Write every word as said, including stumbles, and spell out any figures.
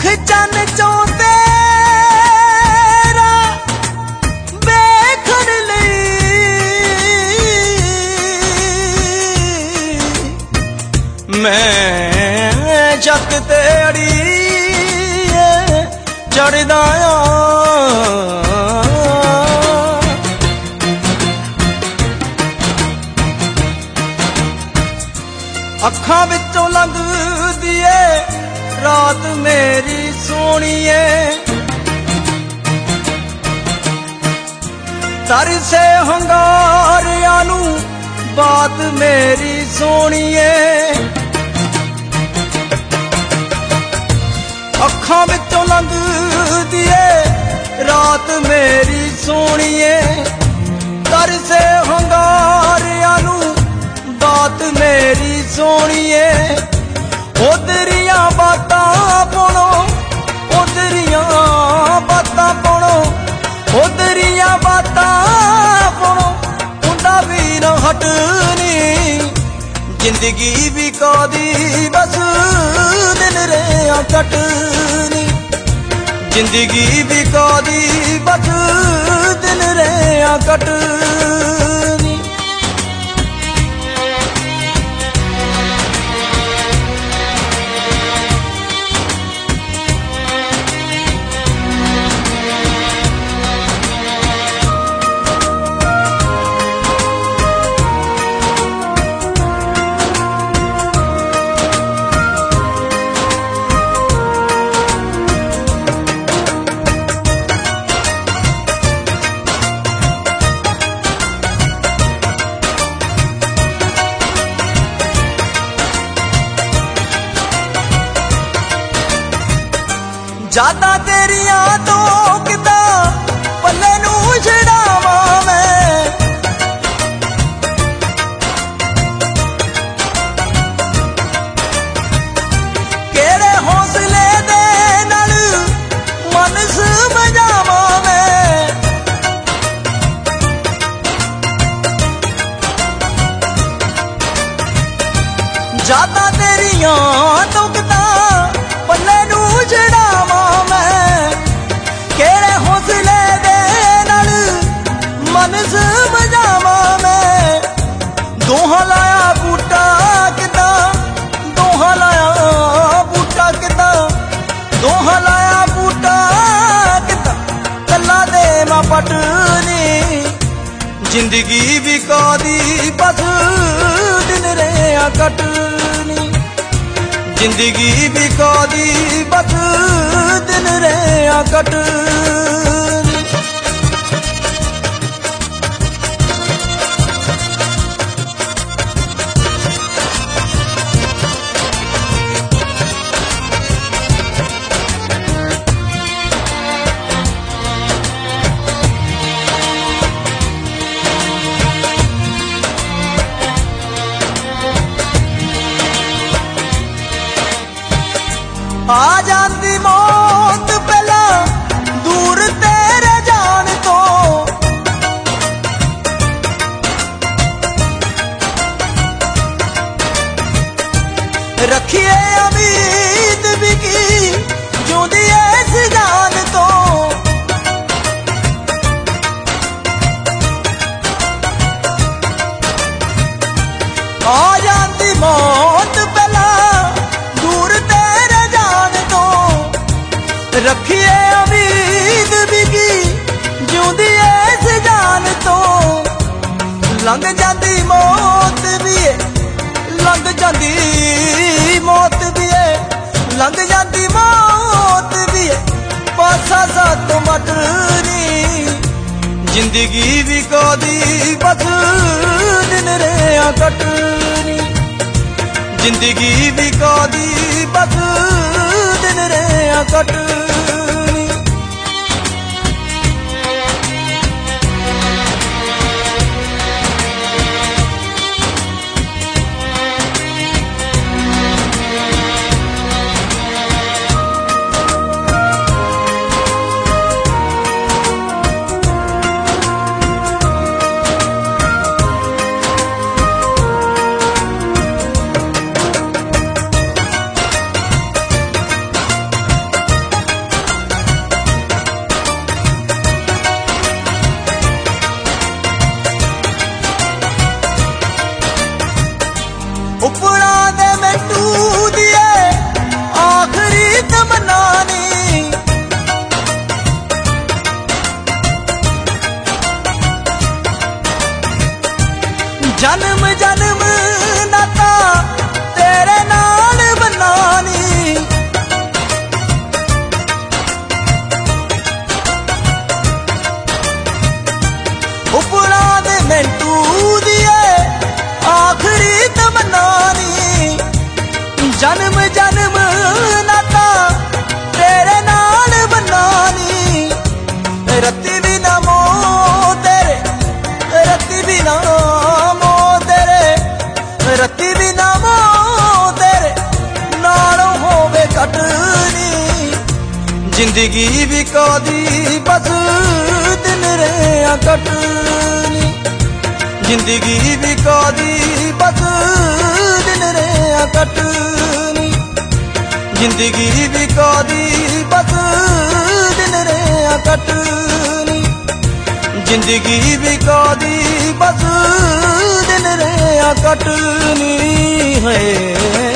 चन चो तेरा देखण लई मैं छत ते अड़ीए चढ़दा आ अखां विचों लंघदी ए रात मेरी सोहणीए तरसे हंगारियां नू बात मेरी सोहणीए अखां विचों लंघदी ए रात मेरी सोहणीए तरसे हंगारियां नू बात मेरी सोहणीए उधरियां बातां पुणो उधरियां बातां पुणो उधरियां बातां पुणो उंदा भी न हटनी जिंदगी भी कादी बस दिन रेया कटनी जिंदगी भी कादी बस दिन रेया कटनी ज्यादा तेरिया तो किदा पल्ले नू छड़ावा मैं केड़े हौसले दे नाल मन समझावा मैं ज्यादा तेरिया तो किदा पल्ले नू छड़ावा केड़े हौसले दे नाल मन समझावा मैं दोहा लाया बूटा किदा दोहा लाया बूटा किदा दोहा लाया बूटा किदा कला दे मां पटनी जिंदगी भी कादी बस दिन रेया कटनी जिंदगी भी कादी बस दिन रेया कटनी आ जाती मौत पहला दूर तेरे जान तो रखिए उम्मीद भी की जूंदी इस जान तो आ जाती मौत पहला दूर रखिए उम्मीद भी की जूंदी इस जान तो लंघ जाती मौत भी है लंघ जाती मौत भी है लंघ जाती मौत भी है पासा साथ मटनी जिंदगी भी कादी बस दिन रेया कटनी जिंदगी भी कादी बस दिन रेया कटनी जन्म जन्म नाता तेरे नाल बनानी, रत्ती भी ना मो तेरे, रत्ती भी ना मो तेरे, रत्ती भी ना मो तेरे नाल होवे कटनी। जिंदगी भी कदी बस दिन रहा कटनी, जिंदगी भी कदी बस दिन रहा कटनी, जिंदगी भी कदी बस दिन रहा कटनी, जिंदगी भी कदी बस दिन रहा कटनी है।